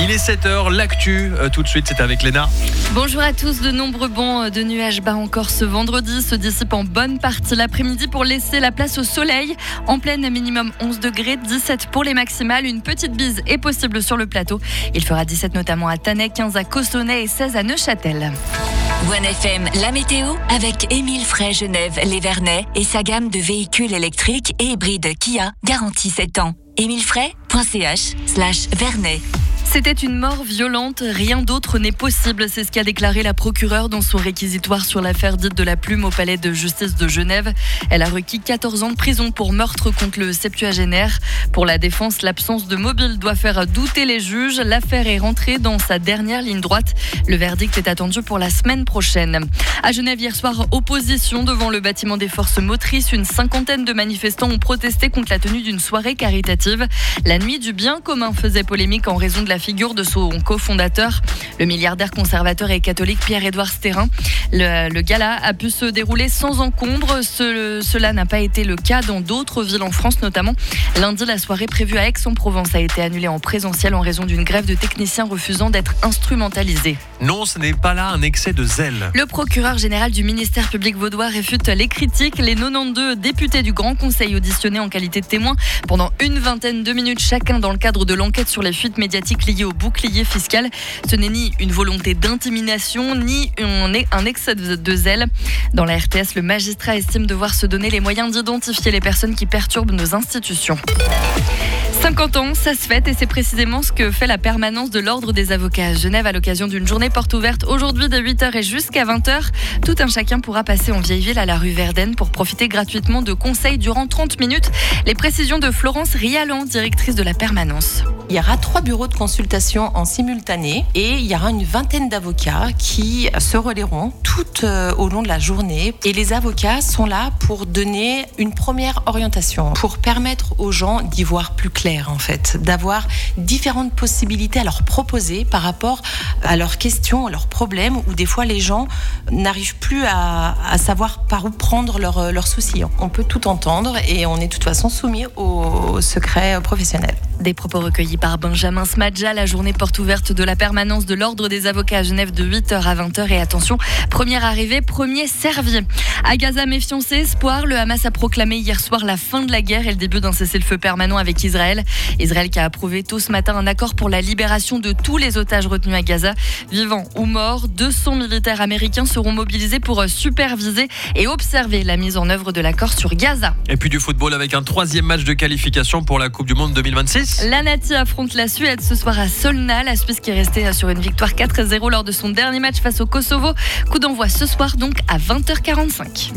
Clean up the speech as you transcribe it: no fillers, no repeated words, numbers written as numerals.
Il est 7h, l'actu, tout de suite, c'est avec Léna. Bonjour à tous, de nombreux bancs de nuages bas encore ce vendredi se dissipent en bonne partie l'après-midi pour laisser la place au soleil. En pleine, minimum 11 degrés, 17 pour les maximales. Une petite bise est possible sur le plateau. Il fera 17 notamment à Thanet, 15 à Cossonay et 16 à Neuchâtel. 1FM, la météo avec Émile Frey Genève, les Vernets et sa gamme de véhicules électriques et hybrides Kia, garantie 7 ans. emilefrey.ch/Vernet. C'était une mort violente, rien d'autre n'est possible. C'est ce qu'a déclaré la procureure dans son réquisitoire sur l'affaire dite de la plume au palais de justice de Genève. Elle a requis 14 ans de prison pour meurtre contre le septuagénaire. Pour la défense, l'absence de mobile doit faire douter les juges. L'affaire est rentrée dans sa dernière ligne droite. Le verdict est attendu pour la semaine prochaine. À Genève, hier soir, opposition devant le bâtiment des forces motrices. Une cinquantaine de manifestants ont protesté contre la tenue d'une soirée caritative. La nuit du bien commun faisait polémique en raison de la figure de son cofondateur, le milliardaire conservateur et catholique Pierre-Édouard Stérin. Le gala a pu se dérouler sans encombre. Cela n'a pas été le cas dans d'autres villes en France, notamment. Lundi, la soirée prévue à Aix-en-Provence a été annulée en présentiel en raison d'une grève de techniciens refusant d'être instrumentalisés. Non, ce n'est pas là un excès de zèle. Le procureur général du ministère public vaudois réfute les critiques. Les 92 députés du Grand Conseil auditionnés en qualité de témoins pendant une vingtaine de minutes chacun dans le cadre de l'enquête sur les fuites médiatiques liées au bouclier fiscal. Ce n'est ni une volonté d'intimidation, ni un excès de zèle. Dans la RTS, le magistrat estime devoir se donner les moyens d'identifier les personnes qui perturbent nos institutions. 50 ans, ça se fête et c'est précisément ce que fait la permanence de l'Ordre des avocats à Genève à l'occasion d'une journée porte ouverte aujourd'hui de 8h et jusqu'à 20h. Tout un chacun pourra passer en vieille ville à la rue Verden pour profiter gratuitement de conseils durant 30 minutes. Les précisions de Florence Rialan, directrice de la permanence. Il y aura 3 bureaux de consultation en simultané et il y aura une vingtaine d'avocats qui se relayeront tout au long de la journée. Et les avocats sont là pour donner une première orientation, pour permettre aux gens d'y voir plus clair en fait, d'avoir différentes possibilités à leur proposer par rapport à leurs questions, à leurs problèmes, où des fois les gens n'arrivent plus à savoir par où prendre leurs soucis. On peut tout entendre et on est de toute façon soumis au secret professionnel. Des propos recueillis par Benjamin Smadja, la journée porte ouverte de la permanence de l'Ordre des avocats à Genève de 8h à 20h. Et attention, première arrivée, premier servi. À Gaza, méfiance et espoir, le Hamas a proclamé hier soir la fin de la guerre et le début d'un cessez-le-feu permanent avec Israël. Israël qui a approuvé tôt ce matin un accord pour la libération de tous les otages retenus à Gaza. Vivants ou morts, 200 militaires américains seront mobilisés pour superviser et observer la mise en œuvre de l'accord sur Gaza. Et puis du football avec un 3e match de qualification pour la Coupe du Monde 2026. La Nati affronte la Suède ce soir à Solna. La Suisse qui est restée sur une victoire 4-0 lors de son dernier match face au Kosovo. Coup d'envoi ce soir donc à 20h45.